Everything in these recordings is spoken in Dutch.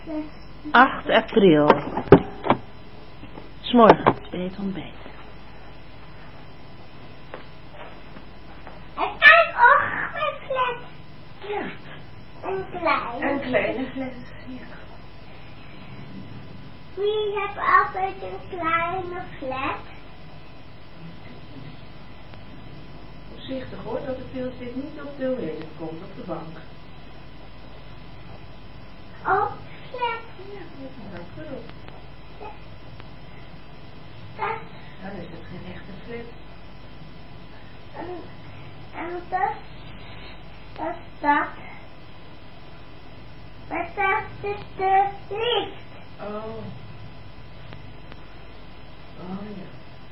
8 april. 's Morgens bij het ontbijt. En kijk, oh, mijn fles. Ja. Een klein. Een kleine fles. Ja. Wie heeft altijd een kleine fles? Voorzichtig hoor, dat het deeltje niet op de hoeveelheid komt, op de bank. Oh, fles. Ja, met een hak erop. Dan is het geen echte fles. En dat is dat. Maar dat is de lift. Oh. Oh ja.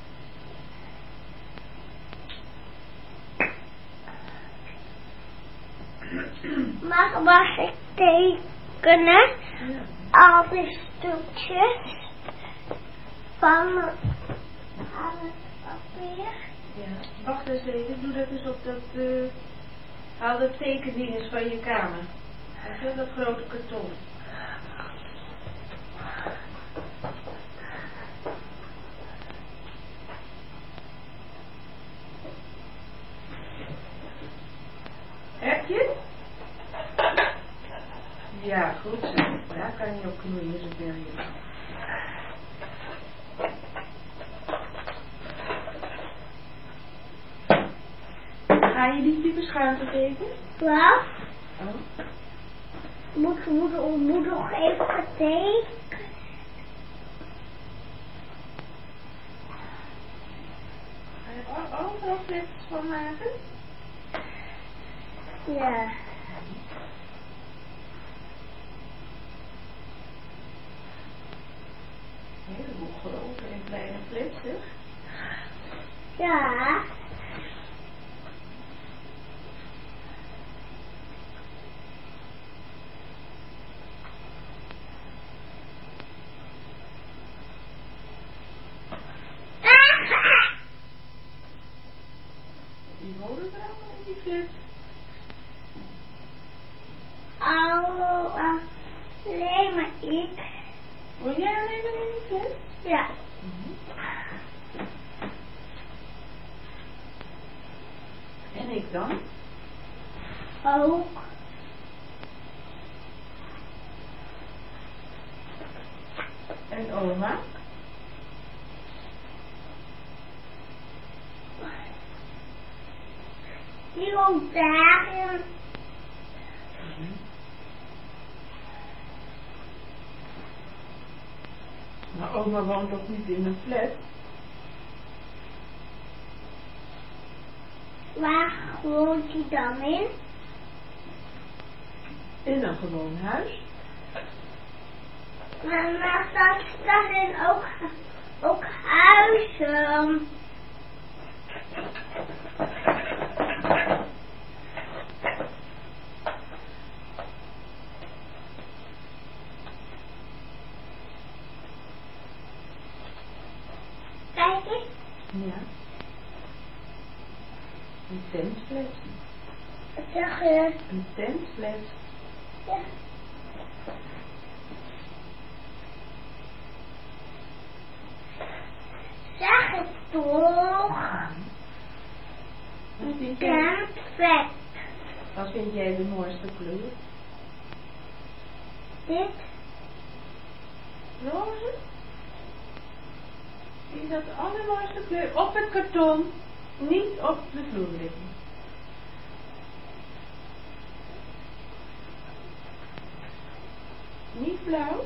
Mag ik tekenen? Ja. Al die stukjes van het papier. Ja. Wacht eens even, doe dat eens op dat... haal de tekeningen van je kamer. Weet je, dat grote karton. Heb je? Ja, goed zo. Daar kan je op knoeien, zo ver je wil. Ga je die type schuimte tekenen? Wat? Oh. Moet nog even getekend. Ga je er overal flits van maken? Ja. Een heleboel grote en kleine flits, hè? Ja. Die wonen er allemaal in die flits. Alleen maar ik. Woon jij alleen maar in die flits? Ja. En ik dan? Ook. En oma? Die woont daarin. Maar oma woont toch niet in een flat? Waar woont die dan in? In een gewoon huis? Maar dat zijn ook huizen. Kijk eens. Ja. Een tentflat. Wat zeg je? Een tentflat. Ja. Zeg het toch. Wat vind jij, Tentvet. wat vind jij de mooiste kleur? Dit. Roze? Is dat de allermooiste kleur? Op het karton, niet op de vloer liggen. Niet blauw?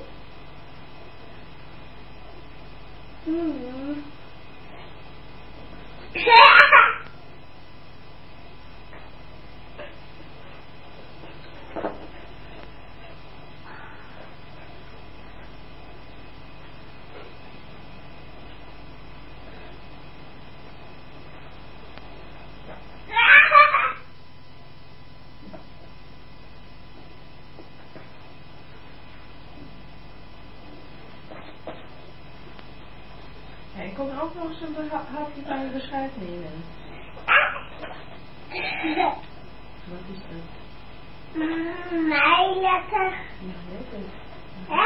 Ja, ik kon er ook nog eens een hapje van je beschuit nemen. Wat is dat? Nee, lekker. Ja, lekker. Hè?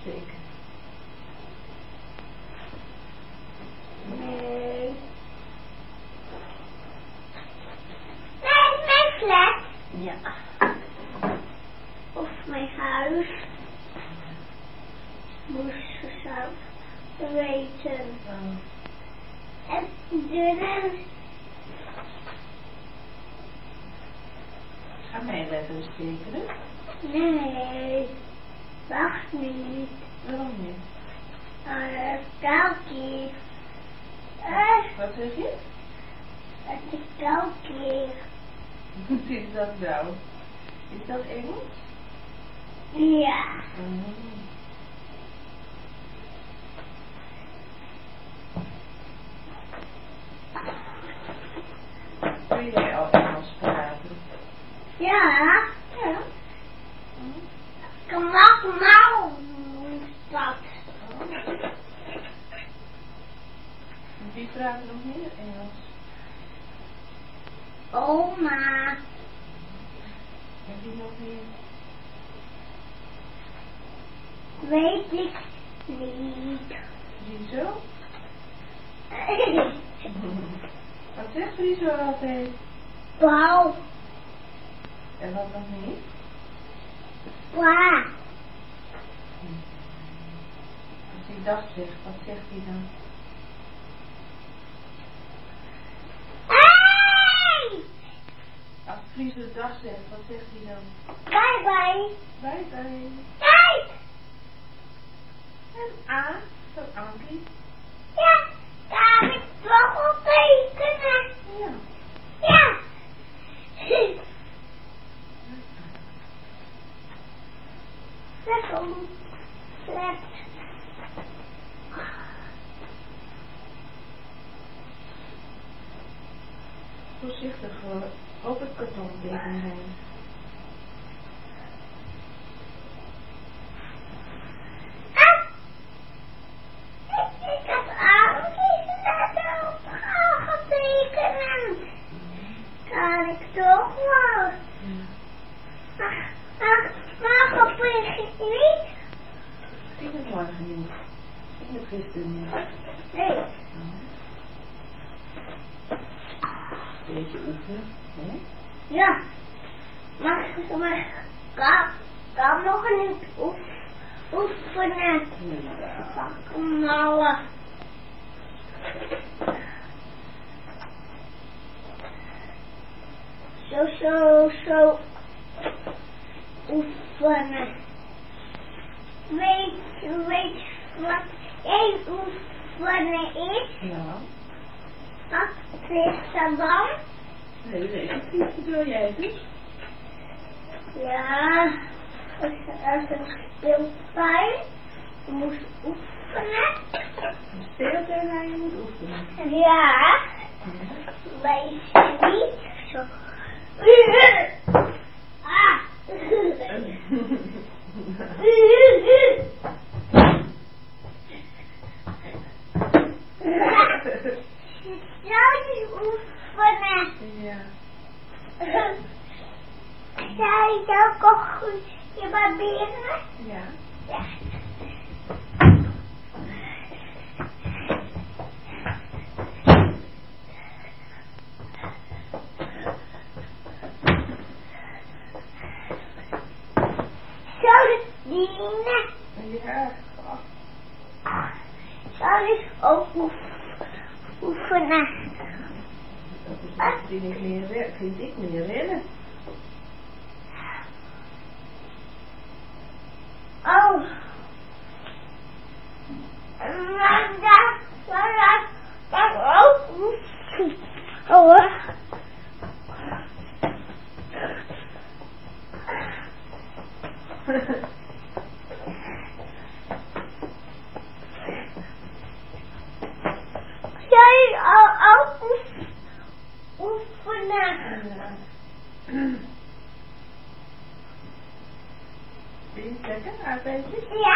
zeker. Nee. Nee, mijn flat. Ja. Of mijn huis. Moest ze zelf weten. Oh. En deuren. Ga mijn letters tekenen. Nee. Wacht niet. Waarom niet? Kalkie. Wat zeg je? Het is kalkie. Wat is dat nou? Is dat Engels? Ja. Kun jij al Engels praten? Ja. Ja. Kamak stad. Wie praat nog meer Engels? Oma. En wie nog meer? Weet ik niet. Ziezo? Wat zegt Ziezo altijd? Pauw. En wat nog meer? Pa. Als hij dag zegt, wat zegt hij dan? Hey! Als Friese dag zegt, wat zegt hij dan? Bye bye. Bye bye. Kijk. En A, van Ankie. Ja, daar heb ik toch op tekenen. Ja. Ja. Lekker. Flat. Voorzichtig hoor. Op het karton tekenen zijn. Ik heb aangegeven getekend. Kan ik toch wel? Maar op niet? Ik het morgen niet. Ik heb gisteren niet. Nee. Beetje oefenen, hè? Ja. Maar kan nog niet oefenen. Nou. Zo oefenen. Weet wat één oefenen is? Ja. Wat is dat dan? Nee, weet ik niet. Vertel jij het dus? Ja, als een speeltuin. Je moest oefenen. Een speeltuin waar je moet oefenen. Ja. Wees niet zo. Ah. Zou je oefenen? Ja. Zou je ook al goed je barberen? Ja. Ja. Zou het dienen? Ja. Zou ik ook oefenen? Dat vind ik meer rennen. Oh. Maar dat ook oefenen. Oh. Zou je ook oefenen? Vind je het lekker, aardbeidjes? Ja.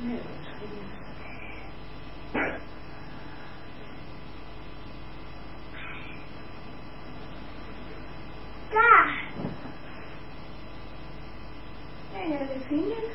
Nee, dat is goed. Daar. Nee, dat is niet niks.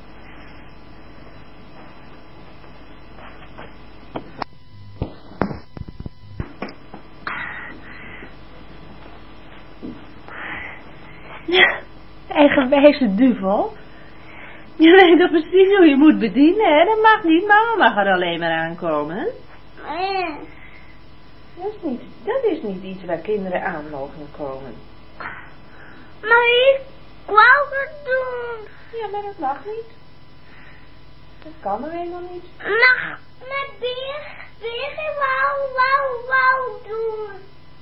Ja, eigenwijze duvel. Je weet toch precies hoe je moet bedienen, hè? Dat mag niet, mama mag er alleen maar aankomen. Dat is niet iets waar kinderen aan mogen komen. Maar ik wou het doen. Ja, maar dat mag niet. Dat kan er helemaal niet. Nou, met Birgit wou doen.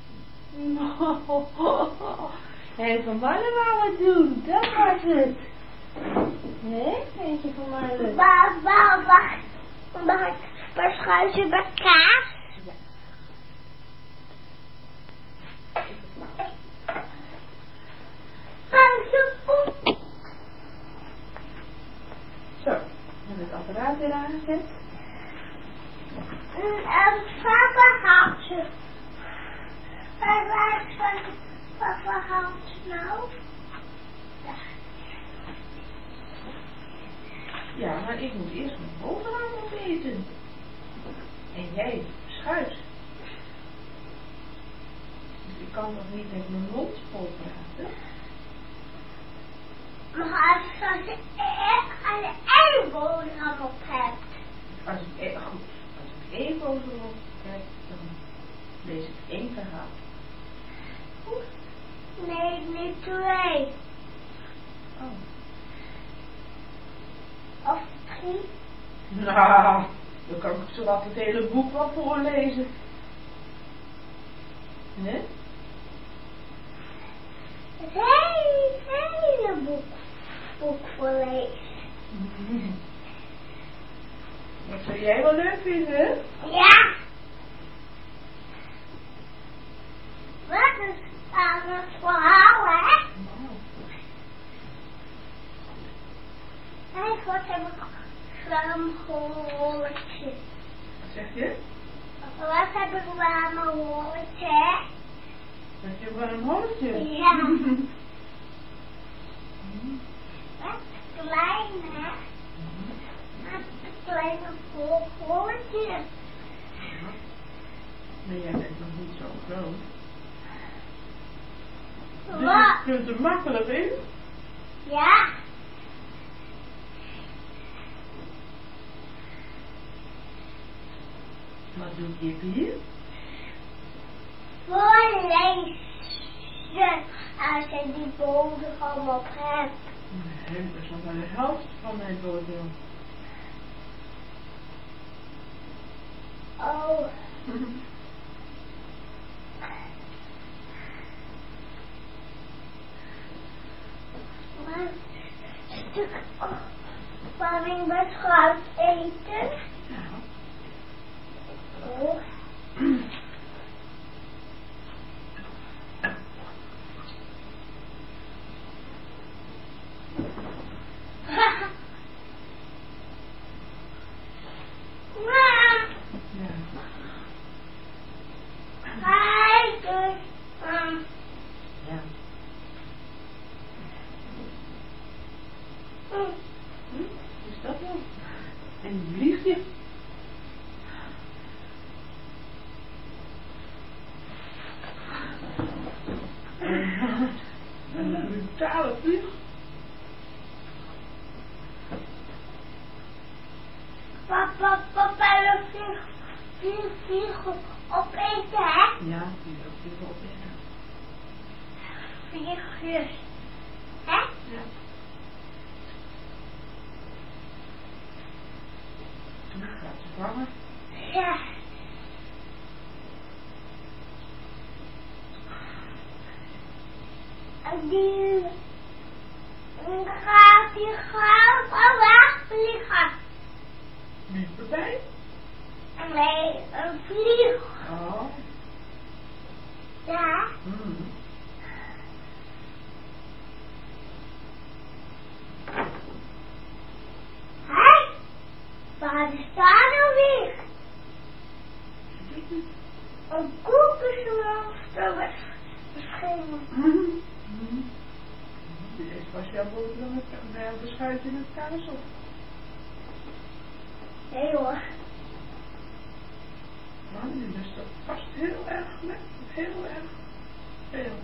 Hé, van Marlen wou het doen, dat was het. Nee, eentje van Marlen. Mag ik verschuizen met kaas? Ja. Zo, hebben we het apparaat weer aangezet. Papa haalt ze. Papa haalt ze nou. Ja, maar ik moet eerst mijn boterham opeten. En jij schuit. Dus ik kan toch niet met mijn mond vol praten? Maar als je een boterham op hebt. Als ik één boterham op heb, dan lees ik 1 verhaal. Nee, niet 2. Oh. Of 3. Nou, dan kan ik zowat het hele boek wel voorlezen. Nee? Het hele boek voorlezen. Dat zou jij wel leuk vinden, hè? Ja. Wat is aan het verhaal, hè? Eigenlijk heb ik een holletje. Wat zeg je? Wat heb ik aan mijn holletje? Dat je wel een holletje? Ja. Wat klein, hè? Wat een kleine holletje. Maar jij bent nog niet zo groot. Dus Wat? je kunt er makkelijk in. Ja. Wat doet je hier? Voorlezen. Als je die boterham op hebt. Nee, dat is nog wel de helft van mijn boterham. Oh. Maar een stuk waar ik beschuit eten. Ja. Oh. Ja. Is dat nou? En een vliegje? Een brutale vlieg. Papa, vlieg opeten, hè? Ja, die wil ik wel opeten. Vliegjes. Hè? Ja. Toen gaat ze vangen. Ja. En die gaat al wegvliegen. Niet erbij? Nee, een vlieg. Oh. Ja. Hè? s'avonds op? Nee hoor. Nou, nu is dat vast heel erg lekker. Heel erg veel.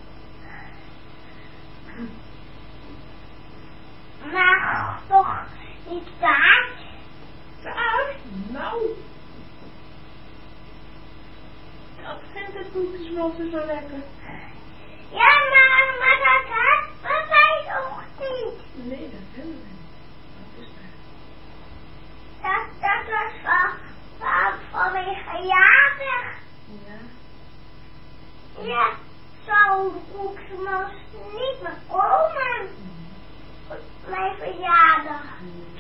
Maar toch niet taart. Taart? Nou. Dat vindt het koekjesmossen zo lekker. Ja, maar dat hebben wij toch niet. Nee, dat willen we niet. Wat is dat? Dat was vanwege jarig. Ja. Ja, zou de koekjesmos niet meer komen. Mijn verjaardag.